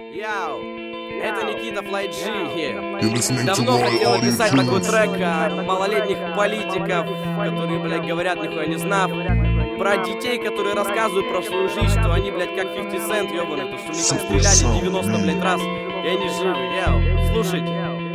Яу, это Никита FlyG. Давно хотел написать такой трек о малолетних политиков, которые, блядь, говорят нихуя не знав. Про детей, которые рассказывают про свою жизнь, что они, блядь, как 50 Cent, ёбаный, то что они там стреляли 90, блядь, раз, и они живы. Яу, слушайте.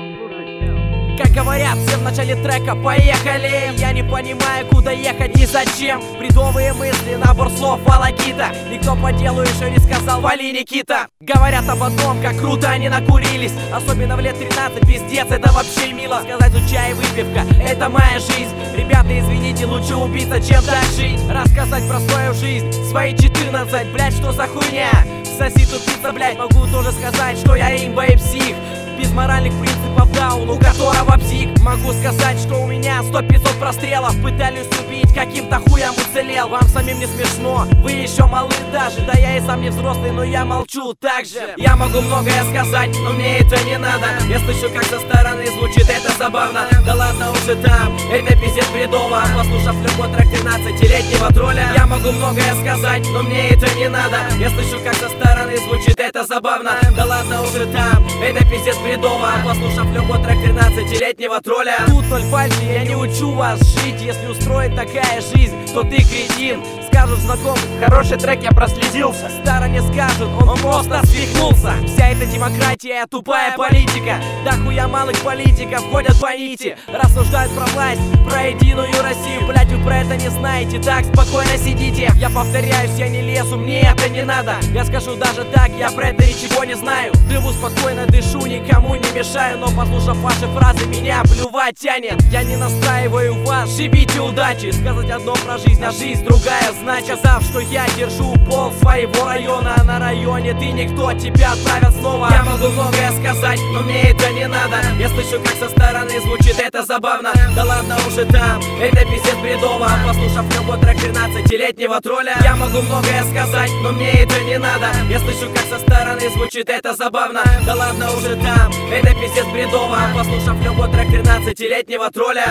Как говорят все в начале трека, поехали. Я не понимаю, куда ехать и зачем. Бредовые мысли, набор слов, волокита. Никто по делу еще не сказал, вали, Никита. Говорят об одном, как круто они накурились. Особенно в лет 13, пиздец, это вообще мило. Сказать, что чай и выпивка, это моя жизнь. Ребята, извините, лучше убиться, чем так жить. Рассказать про свою жизнь, свои 14, блять, что за хуйня? Соси тупица, блять, могу тоже сказать, что я имба и псих. Без моральных принципов даун, у которого псих. Могу сказать, что у меня 100-500 прострелов. Пытались убить, каким-то хуем уцелел. Вам самим не смешно, вы еще малы даже. Да я и сам не взрослый, но я молчу так же. Я могу многое сказать, но мне это не надо. Я слышу, как со стороны звучит это забавно. Да ладно уже там, это пиздец бредово. Послушав любой трек 13-летнего тролля. Я могу многое сказать, но мне это не надо. Я слышу, как со стороны звучит это забавно. Да ладно уже там, это пиздец бредово. Послушав любой трек 13-летнего тролля. Тут ноль фальши, я не учу вас жить. Если устроит такая жизнь, то ты кретин. Скажут знакомый, хороший трек, я прослезился. Старо не скажут, он просто свихнулся. Вся эта демократия, тупая политика. Да хуя малых политиков ходят по нити. Рассуждают про власть, про единую Россию. Блять, вы про это не знаете, так спокойно сидите. Я повторяюсь, я не лезу, мне это не надо. Я скажу даже так, я про это ничего не знаю. Живу спокойно, дышу, никому не мешаю. Но послушав ваши фразы, меня плювать тянет. Я не настраиваю вас, живите удачи. Сказать одно про жизнь, а жизнь другая. Значит, сказав, что я держу пол своего района, а на районе ты никто, тебя отправят снова. Я могу многое сказать, но мне это не надо. Я слышу, как со стороны звучит это забавно. Да ладно уже там, это пиздец бредово. Послушав любой трек 13-летнего тролля. Я могу многое сказать, но мне это не надо. Я слышу, как со стороны звучит это забавно. Да ладно уже там, это пиздец бредово. Послушав любой трек 13-летнего тролля.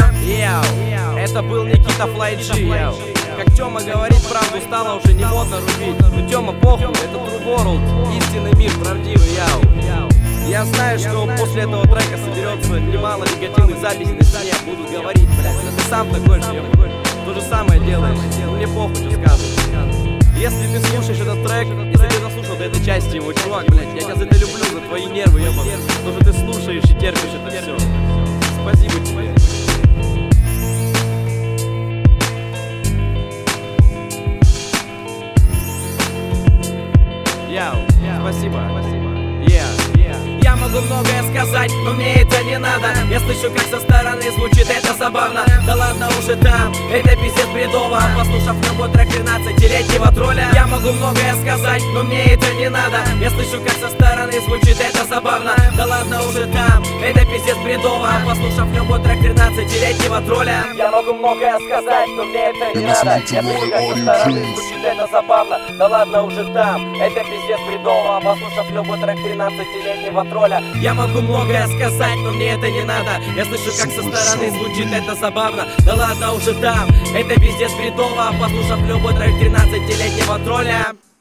Это был Никита FlyG. Как Тёма говорит, правду стало уже не модно рубить. Но Тёма похуй, это True World, истинный мир, правдивый, яу. Я знаю, что после этого трека соберется немало негативных записей на стене. Будут говорить, блядь, ты сам такой же, то же самое делаешь. Мне похуй, что скажут. Если ты слушаешь этот трек, если ты заслушал до этой части его, чувак, блядь, я тебя за это люблю, за твои нервы, ебаные. То, что ты слушаешь и терпишь это все. Спасибо тебе. Яу, спасибо. Я могу многое сказать, но мне это не надо. Я слышу, как со стороны звучит это забавно. Да ладно уже там, это пиздец бредово. Послушав любой трек 13-летнего тролля. Я могу многое сказать, но мне это не надо. Я слышу, как со стороны звучит это забавно. Да ладно уже там, это пиздец бредово. Послушав любой трек 13-летнего тролля. Я могу многое сказать, но мне это не надо. Я слышу, как со стороны звучит это забавно. Да ладно уже там, это пиздец бредово. Послушав любой трек 13-летнего тролля. Я могу многое сказать, но мне это не надо. Я слышу, как со стороны звучит это забавно. Да ладно уже там, это пиздец бредово. Послушав любой трек 13-летнего тролля.